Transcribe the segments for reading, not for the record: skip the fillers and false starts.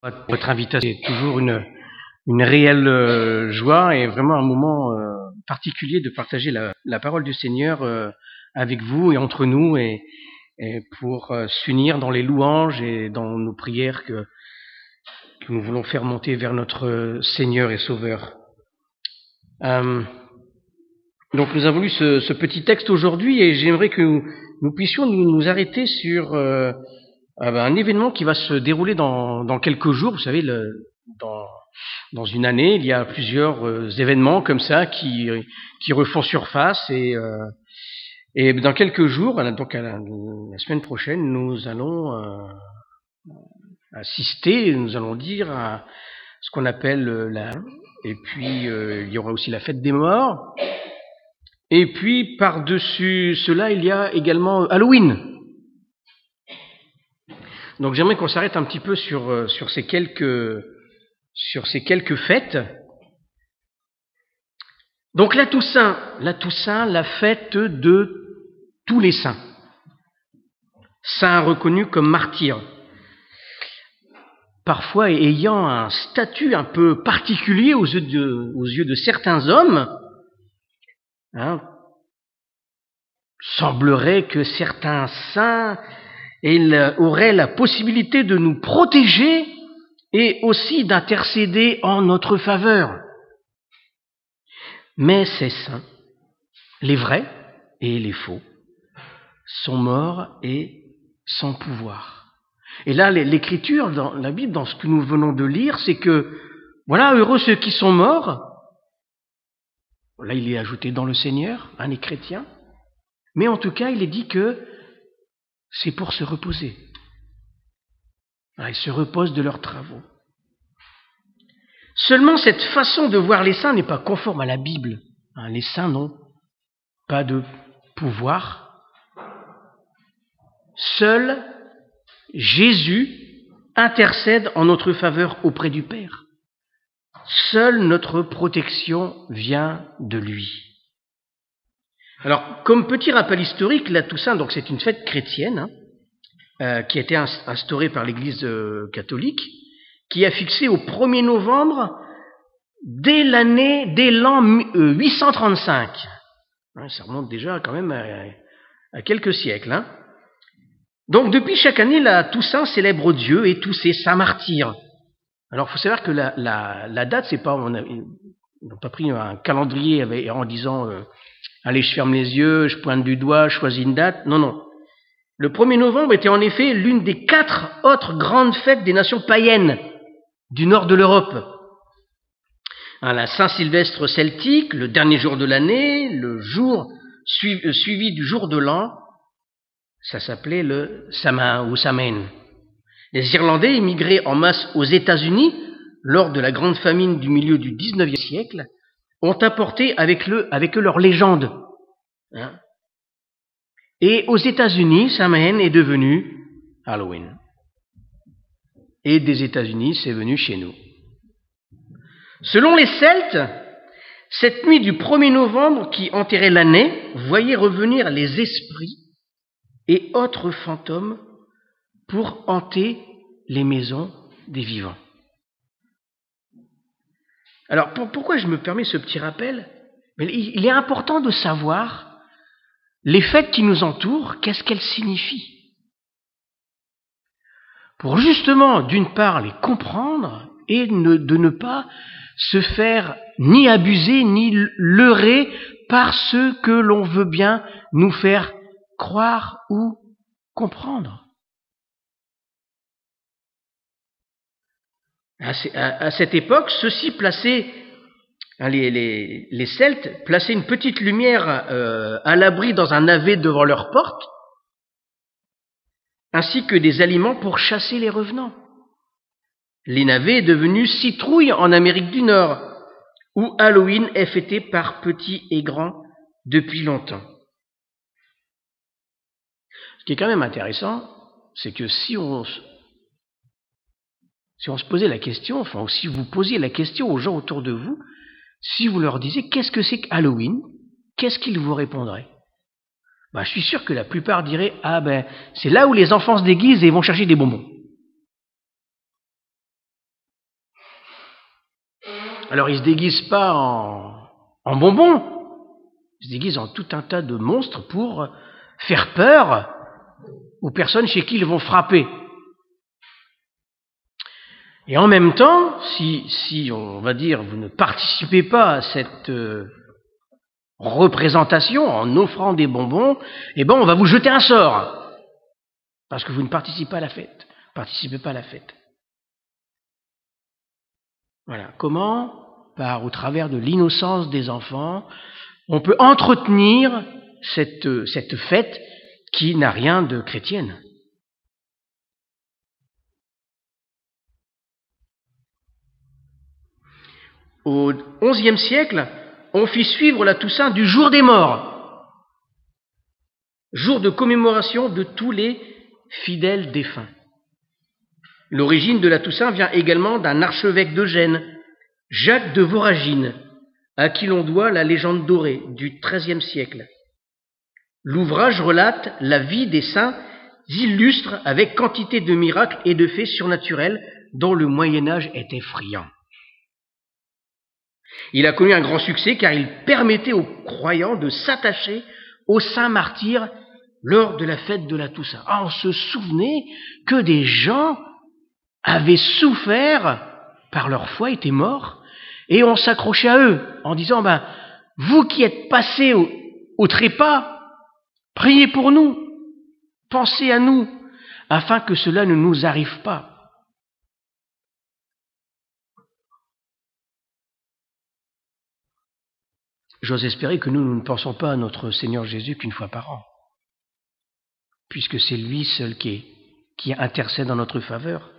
Votre invitation est toujours une réelle joie et vraiment un moment particulier de partager la parole du Seigneur avec vous et entre nous et pour s'unir dans les louanges et dans nos prières que nous voulons faire monter vers notre Seigneur et Sauveur. Donc nous avons lu ce petit texte aujourd'hui et j'aimerais que nous puissions nous arrêter sur un événement qui va se dérouler dans quelques jours. Vous savez, dans une année, il y a plusieurs événements comme ça qui refont surface et dans quelques jours, donc la semaine prochaine, nous allons assister, nous allons dire à ce qu'on appelle et puis il y aura aussi la fête des morts. Et puis par-dessus cela, il y a également Halloween. Donc j'aimerais qu'on s'arrête un petit peu sur ces quelques fêtes. Donc la Toussaint, la fête de tous les saints. Saints reconnus comme martyrs. Parfois ayant un statut un peu particulier aux yeux de certains hommes. Semblerait que certains saints auraient la possibilité de nous protéger et aussi d'intercéder en notre faveur. Mais ces saints, les vrais et les faux, sont morts et sans pouvoir. Et là, l'Écriture, dans la Bible, dans ce que nous venons de lire, c'est que, voilà, heureux ceux qui sont morts. Là, il est ajouté dans le Seigneur, les chrétiens. Mais en tout cas, il est dit que c'est pour se reposer. Ils se reposent de leurs travaux. Seulement, cette façon de voir les saints n'est pas conforme à la Bible. Les saints n'ont pas de pouvoir. Seul Jésus intercède en notre faveur auprès du Père. Seule notre protection vient de lui. Alors, comme petit rappel historique, la Toussaint, donc c'est une fête chrétienne qui a été instaurée par l'Église catholique, qui a fixé au 1er novembre dès l'an 835. Ça remonte déjà quand même à quelques siècles. Donc, depuis chaque année, la Toussaint célèbre Dieu et tous ses saints martyrs. Alors, il faut savoir que la date, c'est pas, on n'a pas pris un calendrier en disant allez, je ferme les yeux, je pointe du doigt, je choisis une date. Non. Le 1er novembre était en effet l'une des 4 autres grandes fêtes des nations païennes du nord de l'Europe. La Saint-Sylvestre celtique, le dernier jour de l'année, le jour suivi du jour de l'an, ça s'appelait le Samhain ou Samhain. Les Irlandais émigrés en masse aux États-Unis lors de la grande famine du milieu du XIXe siècle ont apporté avec eux leur légende. Et aux États-Unis, Samhain est devenu Halloween. Et des États-Unis, c'est venu chez nous. Selon les Celtes, cette nuit du 1er novembre qui enterrait l'année voyait revenir les esprits et autres fantômes pour hanter les maisons des vivants. Alors, pourquoi je me permets ce petit rappel ? Mais il est important de savoir les fêtes qui nous entourent, qu'est-ce qu'elles signifient ? Pour justement, d'une part, les comprendre et de ne pas se faire ni abuser, ni leurrer par ce que l'on veut bien nous faire croire ou comprendre. À cette époque, ceux-ci plaçaient, les Celtes plaçaient une petite lumière à l'abri dans un navet devant leur porte, ainsi que des aliments pour chasser les revenants. Les navets est devenu citrouille en Amérique du Nord, où Halloween est fêté par petits et grands depuis longtemps. Ce qui est quand même intéressant, c'est que si on se posait la question, enfin, si vous posiez la question aux gens autour de vous, si vous leur disiez qu'est-ce que c'est que Halloween, qu'est-ce qu'ils vous répondraient ? Je suis sûr que la plupart diraient c'est là où les enfants se déguisent et vont chercher des bonbons. Alors ils ne se déguisent pas en bonbons, ils se déguisent en tout un tas de monstres pour faire peur aux personnes chez qui ils vont frapper. Et en même temps, si on va dire vous ne participez pas à cette représentation en offrant des bonbons, eh ben on va vous jeter un sort parce que vous ne participez pas à la fête. Voilà. Comment? Au travers de l'innocence des enfants, on peut entretenir cette fête qui n'a rien de chrétienne. Au XIe siècle, on fit suivre la Toussaint du jour des morts, jour de commémoration de tous les fidèles défunts. L'origine de la Toussaint vient également d'un archevêque de Gênes, Jacques de Voragine, à qui l'on doit la légende dorée du XIIIe siècle. L'ouvrage relate la vie des saints illustres avec quantité de miracles et de faits surnaturels dont le Moyen-Âge est effrayant. Il a connu un grand succès car il permettait aux croyants de s'attacher aux saints martyrs lors de la fête de la Toussaint. On se souvenait que des gens avaient souffert par leur foi, étaient morts, et on s'accrochait à eux en disant vous qui êtes passés au trépas, priez pour nous, pensez à nous, afin que cela ne nous arrive pas. J'ose espérer que nous ne pensons pas à notre Seigneur Jésus qu'une fois par an, puisque c'est lui seul qui intercède en notre faveur.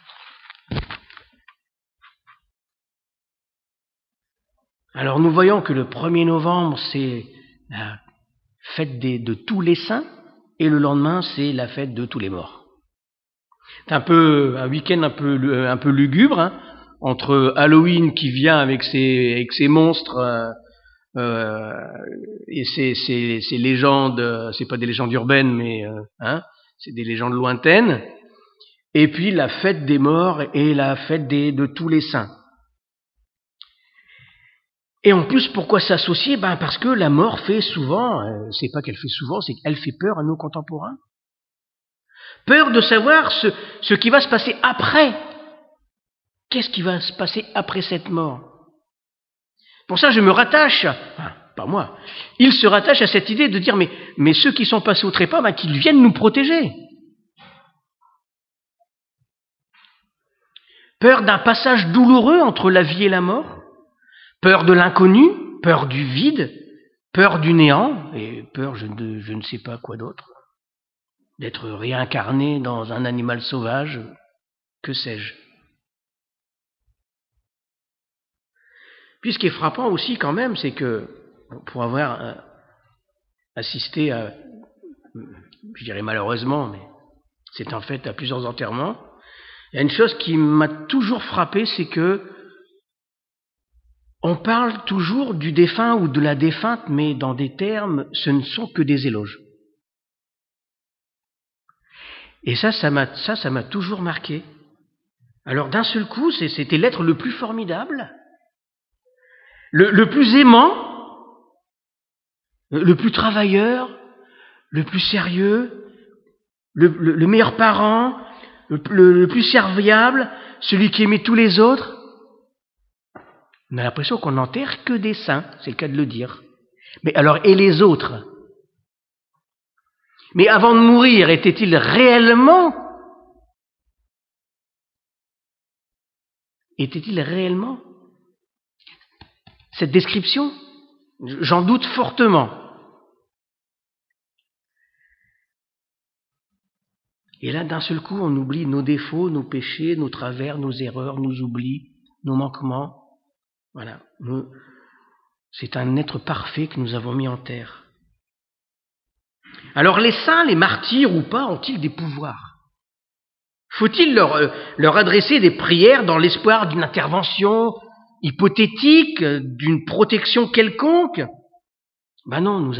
Alors nous voyons que le 1er novembre, c'est la fête de tous les saints, et le lendemain, c'est la fête de tous les morts. C'est un week-end un peu lugubre, entre Halloween qui vient avec ses monstres et ces légendes, c'est pas des légendes urbaines, mais c'est des légendes lointaines, et puis la fête des morts et la fête de tous les saints. Et en plus, pourquoi s'associer? Parce que la mort fait souvent, c'est pas qu'elle fait souvent, c'est qu'elle fait peur à nos contemporains. Peur de savoir ce qui va se passer après. Qu'est-ce qui va se passer après cette mort? Pour ça, je me rattache, pas moi, il se rattache à cette idée de dire, mais ceux qui sont passés au trépas, qu'ils viennent nous protéger. Peur d'un passage douloureux entre la vie et la mort. Peur de l'inconnu, peur du vide, peur du néant, et peur, je ne sais pas quoi d'autre, d'être réincarné dans un animal sauvage, que sais-je. Puis ce qui est frappant aussi quand même, c'est que pour avoir assisté à, je dirais malheureusement, mais c'est en fait à plusieurs enterrements, il y a une chose qui m'a toujours frappé, c'est que on parle toujours du défunt ou de la défunte, mais dans des termes, ce ne sont que des éloges. Et ça m'a toujours marqué. Alors d'un seul coup, c'était l'être le plus formidable, le plus aimant, le plus travailleur, le plus sérieux, le meilleur parent, le plus serviable, celui qui aimait tous les autres. On a l'impression qu'on n'enterre que des saints, c'est le cas de le dire. Mais alors, et les autres? Mais avant de mourir, était-il réellement cette description? J'en doute fortement. Et là, d'un seul coup, on oublie nos défauts, nos péchés, nos travers, nos erreurs, nos oublis, nos manquements. Voilà. C'est un être parfait que nous avons mis en terre. Alors les saints, les martyrs ou pas, ont-ils des pouvoirs? Faut-il leur adresser des prières dans l'espoir d'une intervention hypothétique, d'une protection quelconque? Non, nous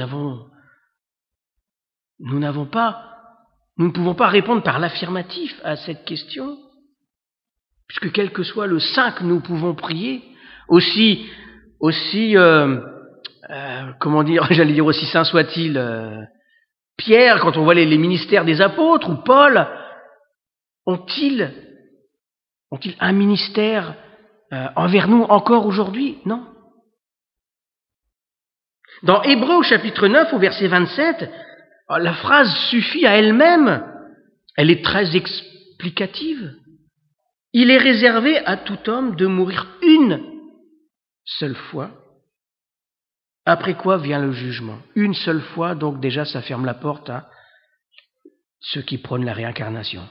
ne pouvons pas répondre par l'affirmatif à cette question, puisque quel que soit le saint que nous pouvons prier, Aussi, comment dire, j'allais dire aussi saint soit-il, Pierre, quand on voit les ministères des apôtres, ou Paul, ont-ils un ministère envers nous encore aujourd'hui? Non. Dans Hébreux au chapitre 9, au verset 27, la phrase suffit à elle-même. Elle est très explicative. Il est réservé à tout homme de mourir une seule fois, après quoi vient le jugement. Une seule fois, donc déjà ça ferme la porte à ceux qui prônent la réincarnation.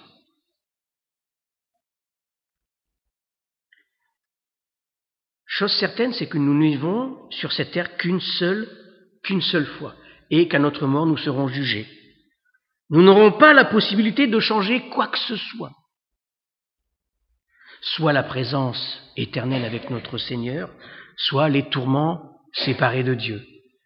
Chose certaine, c'est que nous ne vivons sur cette terre qu'une seule fois, et qu'à notre mort nous serons jugés. Nous n'aurons pas la possibilité de changer quoi que ce soit. Soit la présence éternelle avec notre Seigneur, soit les tourments séparés de Dieu.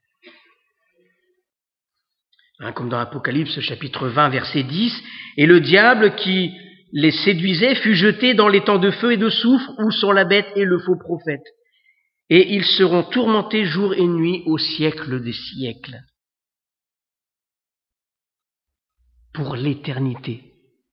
Comme dans l'Apocalypse chapitre 20 verset 10, « Et le diable qui les séduisait fut jeté dans les temps de feu et de soufre où sont la bête et le faux prophète. Et ils seront tourmentés jour et nuit au siècle des siècles. » Pour l'éternité.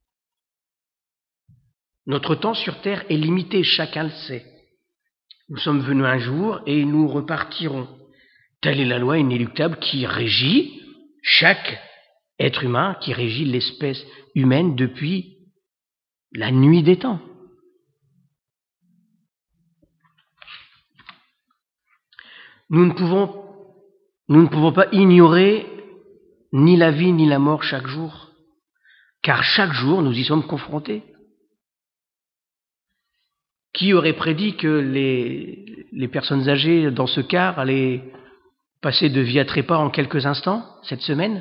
Notre temps sur terre est limité, chacun le sait. Nous sommes venus un jour et nous repartirons. Telle est la loi inéluctable qui régit chaque être humain, qui régit l'espèce humaine depuis la nuit des temps. Nous ne pouvons pas ignorer ni la vie ni la mort chaque jour, car chaque jour nous y sommes confrontés. Qui aurait prédit que les personnes âgées dans ce car allaient passer de vie à trépas en quelques instants, cette semaine?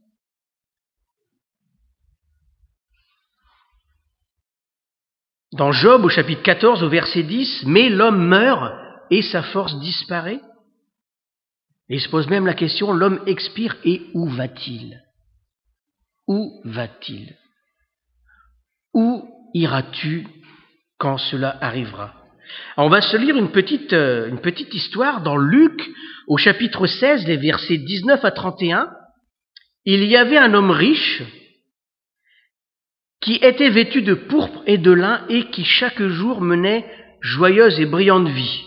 Dans Job, au chapitre 14, au verset 10, « Mais l'homme meurt et sa force disparaît. » Et il se pose même la question, l'homme expire et où va-t-il? Où va-t-il? Où iras-tu quand cela arrivera? Alors on va se lire une petite histoire dans Luc, au chapitre 16, les versets 19 à 31. Il y avait un homme riche qui était vêtu de pourpre et de lin et qui chaque jour menait joyeuse et brillante vie.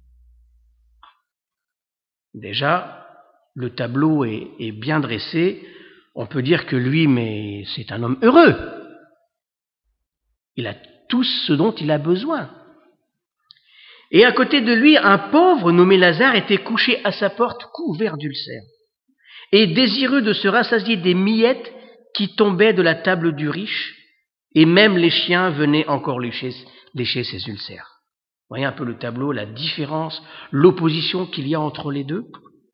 Déjà, le tableau est bien dressé. On peut dire que lui, mais c'est un homme heureux. Il a tout ce dont il a besoin. Et à côté de lui, un pauvre nommé Lazare était couché à sa porte, couvert d'ulcères, et désireux de se rassasier des miettes qui tombaient de la table du riche, et même les chiens venaient encore lécher ses ulcères. Vous voyez un peu le tableau, la différence, l'opposition qu'il y a entre les deux.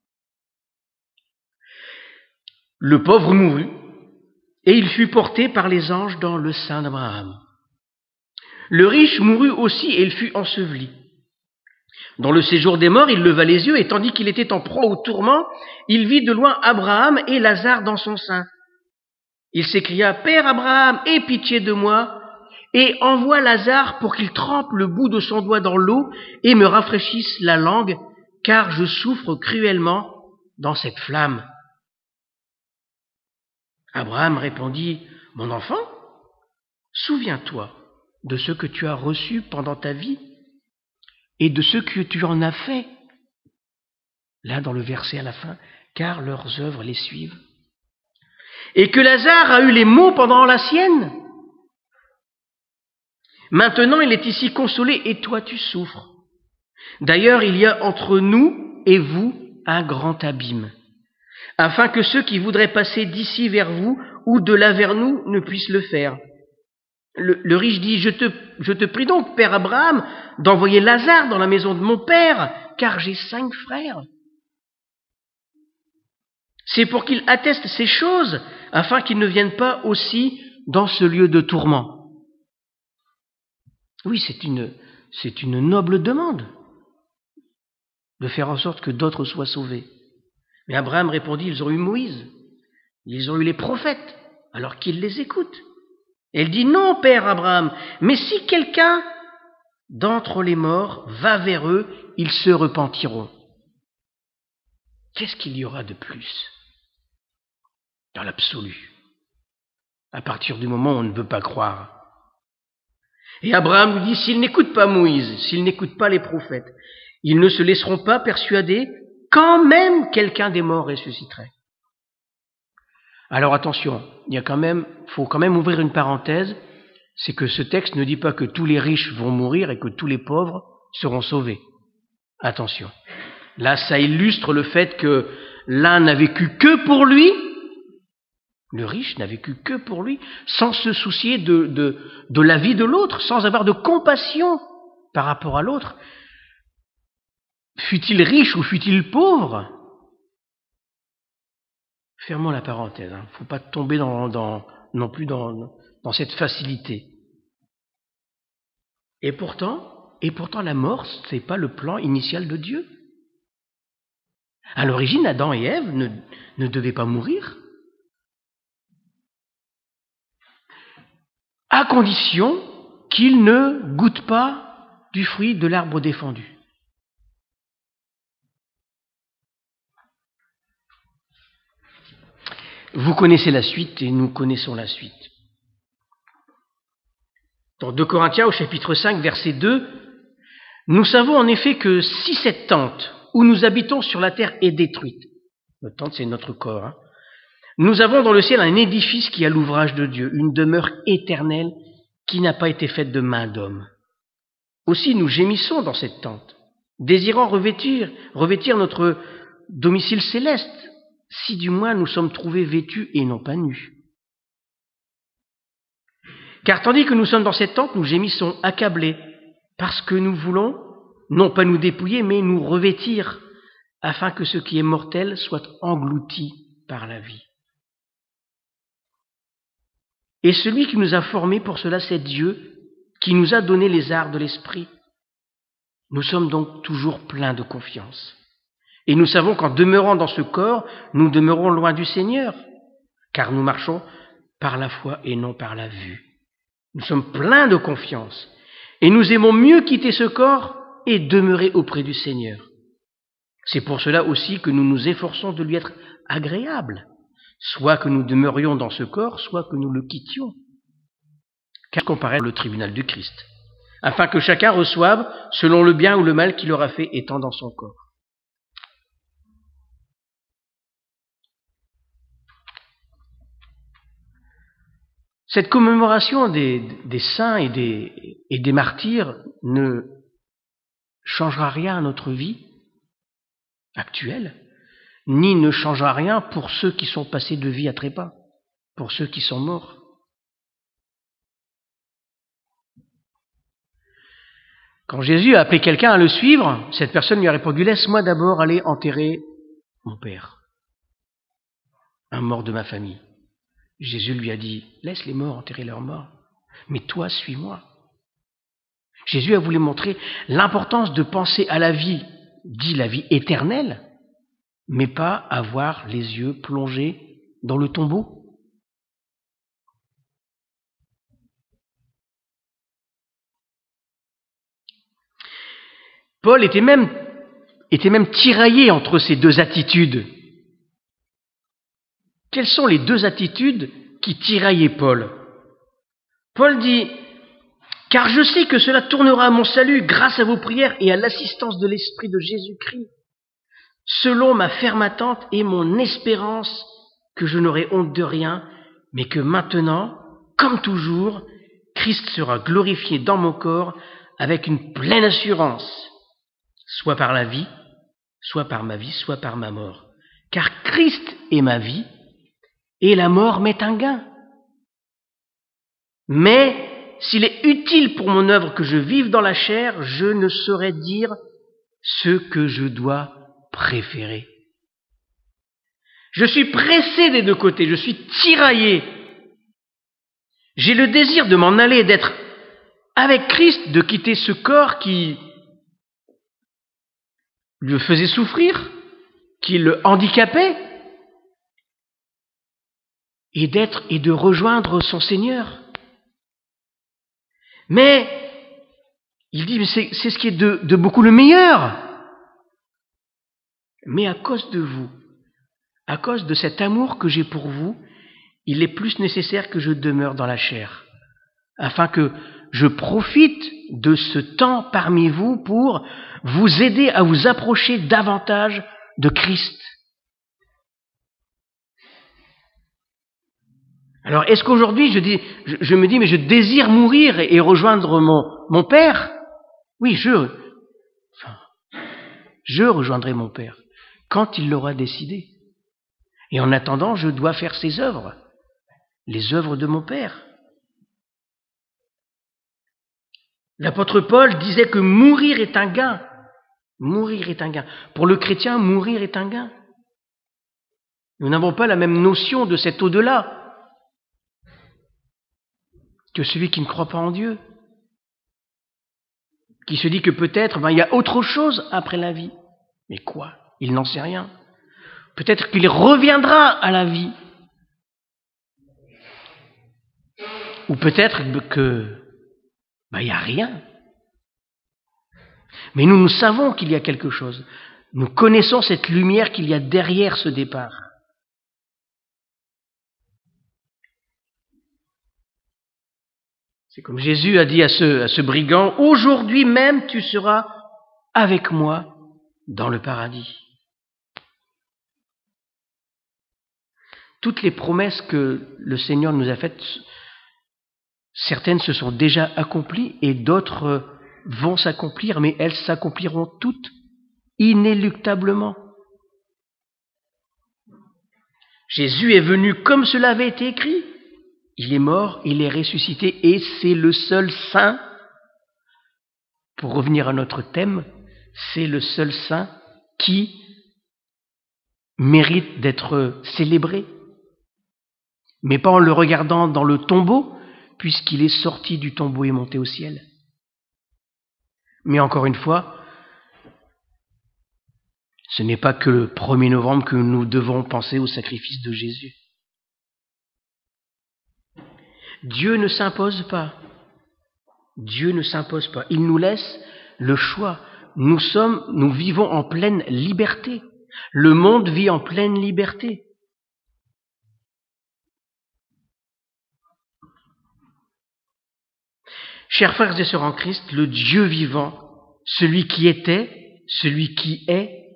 Le pauvre mourut, et il fut porté par les anges dans le sein d'Abraham. Le riche mourut aussi, et il fut enseveli. Dans le séjour des morts, il leva les yeux, et tandis qu'il était en proie au tourment, il vit de loin Abraham et Lazare dans son sein. Il s'écria, « Père Abraham, aie pitié de moi, et envoie Lazare pour qu'il trempe le bout de son doigt dans l'eau et me rafraîchisse la langue, car je souffre cruellement dans cette flamme. » Abraham répondit, « Mon enfant, souviens-toi de ce que tu as reçu pendant ta vie et de ce que tu en as fait. » Là, dans le verset à la fin, « car leurs œuvres les suivent. » Et que Lazare a eu les maux pendant la sienne. Maintenant, il est ici consolé et toi tu souffres. D'ailleurs, il y a entre nous et vous un grand abîme, afin que ceux qui voudraient passer d'ici vers vous ou de là vers nous ne puissent le faire. Le riche dit, je te prie donc, Père Abraham, d'envoyer Lazare dans la maison de mon père, car j'ai 5 frères. C'est pour qu'il atteste ces choses, afin qu'ils ne viennent pas aussi dans ce lieu de tourment. Oui, c'est une noble demande de faire en sorte que d'autres soient sauvés. Mais Abraham répondit, ils ont eu Moïse, ils ont eu les prophètes, alors qu'ils les écoutent. Elle dit, non, Père Abraham, mais si quelqu'un d'entre les morts va vers eux, ils se repentiront. Qu'est-ce qu'il y aura de plus dans l'absolu, à partir du moment où on ne veut pas croire? Et Abraham lui dit, s'ils n'écoutent pas Moïse, s'ils n'écoutent pas les prophètes, ils ne se laisseront pas persuader quand même quelqu'un des morts ressusciterait. Alors attention, faut quand même ouvrir une parenthèse, c'est que ce texte ne dit pas que tous les riches vont mourir et que tous les pauvres seront sauvés. Attention. Là, ça illustre le fait que l'un n'a vécu que pour lui, le riche n'a vécu que pour lui, sans se soucier de la vie de l'autre, sans avoir de compassion par rapport à l'autre. Fût-il riche ou fût-il pauvre? Fermons la parenthèse. Il ne faut pas tomber non plus dans cette facilité. Et pourtant, la mort, ce n'est pas le plan initial de Dieu. À l'origine, Adam et Ève ne devaient pas mourir, à condition qu'ils ne goûtent pas du fruit de l'arbre défendu. Vous connaissez la suite et nous connaissons la suite. Dans 2 Corinthiens au chapitre 5, verset 2, nous savons en effet que si cette tente où nous habitons sur la terre est détruite, notre tente c'est notre corps, nous avons dans le ciel un édifice qui a l'ouvrage de Dieu, une demeure éternelle qui n'a pas été faite de main d'homme. Aussi nous gémissons dans cette tente, désirant revêtir notre domicile céleste, si du moins nous sommes trouvés vêtus et non pas nus. Car tandis que nous sommes dans cette tente, nous gémissons accablés, parce que nous voulons, non pas nous dépouiller, mais nous revêtir, afin que ce qui est mortel soit englouti par la vie. Et celui qui nous a formés pour cela, c'est Dieu, qui nous a donné les arts de l'esprit. Nous sommes donc toujours pleins de confiance. Et nous savons qu'en demeurant dans ce corps, nous demeurons loin du Seigneur, car nous marchons par la foi et non par la vue. Nous sommes pleins de confiance, et nous aimons mieux quitter ce corps et demeurer auprès du Seigneur. C'est pour cela aussi que nous nous efforçons de lui être agréables, soit que nous demeurions dans ce corps, soit que nous le quittions. Car comparer le tribunal du Christ, afin que chacun reçoive selon le bien ou le mal qu'il aura fait étant dans son corps. Cette commémoration des saints et des martyrs ne changera rien à notre vie actuelle, ni ne changera rien pour ceux qui sont passés de vie à trépas, pour ceux qui sont morts. Quand Jésus a appelé quelqu'un à le suivre, cette personne lui a répondu « Laisse-moi d'abord aller enterrer mon père, un mort de ma famille. » Jésus lui a dit « Laisse les morts enterrer leurs morts, mais toi, suis-moi. » Jésus a voulu montrer l'importance de penser à la vie, dit la vie éternelle, mais pas avoir les yeux plongés dans le tombeau. Paul était même tiraillé entre ces deux attitudes. Quelles sont les deux attitudes qui tiraillaient Paul? Paul dit « Car je sais que cela tournera à mon salut grâce à vos prières et à l'assistance de l'Esprit de Jésus-Christ, selon ma ferme attente et mon espérance que je n'aurai honte de rien, mais que maintenant, comme toujours, Christ sera glorifié dans mon corps avec une pleine assurance, soit par la vie, soit par ma vie, soit par ma mort. Car Christ est ma vie, et la mort m'est un gain. Mais s'il est utile pour mon œuvre que je vive dans la chair, je ne saurais dire ce que je dois préférer. Je suis pressé des deux côtés, je suis tiraillé. J'ai le désir de m'en aller, d'être avec Christ, de quitter ce corps qui le faisait souffrir, qui le handicapait, et de rejoindre son Seigneur. Mais Il dit, mais c'est ce qui est de beaucoup le meilleur. Mais à cause de vous, à cause de cet amour que j'ai pour vous, il est plus nécessaire que je demeure dans la chair, afin que je profite de ce temps parmi vous pour vous aider à vous approcher davantage de Christ. Alors, est-ce qu'aujourd'hui, je me dis, mais je désire mourir et rejoindre mon Père? Oui, je rejoindrai mon Père quand il l'aura décidé. Et en attendant, je dois faire ses œuvres, les œuvres de mon Père. L'apôtre Paul disait que mourir est un gain. Mourir est un gain. Pour le chrétien, mourir est un gain. Nous n'avons pas la même notion de cet au-delà que celui qui ne croit pas en Dieu, qui se dit que peut-être il y a autre chose après la vie. Mais quoi? Il n'en sait rien. Peut-être qu'il reviendra à la vie. Ou peut-être que il n'y a rien. Mais nous savons qu'il y a quelque chose. Nous connaissons cette lumière qu'il y a derrière ce départ. C'est comme Jésus a dit à ce brigand, « Aujourd'hui même tu seras avec moi dans le paradis. » Toutes les promesses que le Seigneur nous a faites, certaines se sont déjà accomplies et d'autres vont s'accomplir, mais elles s'accompliront toutes inéluctablement. Jésus est venu comme cela avait été écrit. Il est mort, il est ressuscité et c'est le seul saint, pour revenir à notre thème, c'est le seul saint qui mérite d'être célébré. Mais pas en le regardant dans le tombeau, puisqu'il est sorti du tombeau et monté au ciel. Mais encore une fois, ce n'est pas que le 1er novembre que nous devons penser au sacrifice de Jésus. Dieu ne s'impose pas. Dieu ne s'impose pas. Il nous laisse le choix. Nous vivons en pleine liberté. Le monde vit en pleine liberté. Chers frères et sœurs en Christ, le Dieu vivant, celui qui était, celui qui est,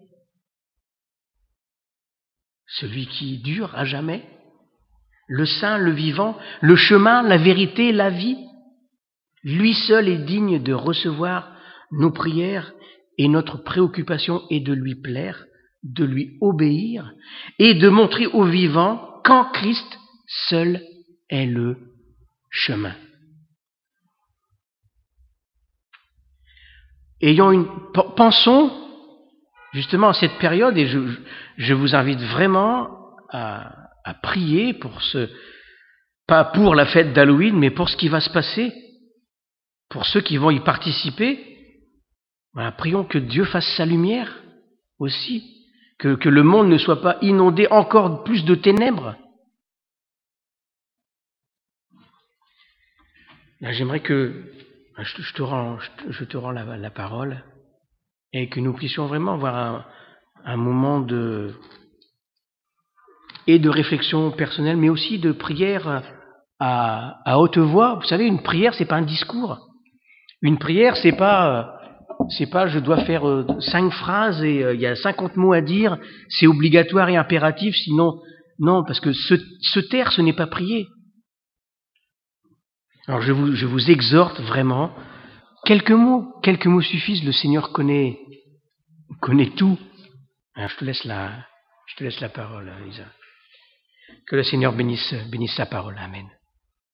celui qui dure à jamais, le saint, le vivant, le chemin, la vérité, la vie, lui seul est digne de recevoir nos prières et notre préoccupation est de lui plaire, de lui obéir et de montrer aux vivants qu'en Christ seul est le chemin. Pensons justement à cette période et je vous invite vraiment à prier pour pas pour la fête d'Halloween, mais pour ce qui va se passer, pour ceux qui vont y participer. Voilà, prions que Dieu fasse sa lumière aussi, que le monde ne soit pas inondé encore plus de ténèbres. Là, j'aimerais que je te rends la parole et que nous puissions vraiment avoir un moment de réflexion personnelle, mais aussi de prière à haute voix. Vous savez, une prière, c'est pas un discours. Une prière, c'est pas je dois faire 5 phrases et il y a 50 mots à dire, c'est obligatoire et impératif, sinon, non, parce que se taire, ce n'est pas prier. Alors je vous exhorte vraiment, quelques mots suffisent, le Seigneur connaît tout. Alors, je te laisse la parole, Lisa. Que le Seigneur bénisse sa parole. Amen.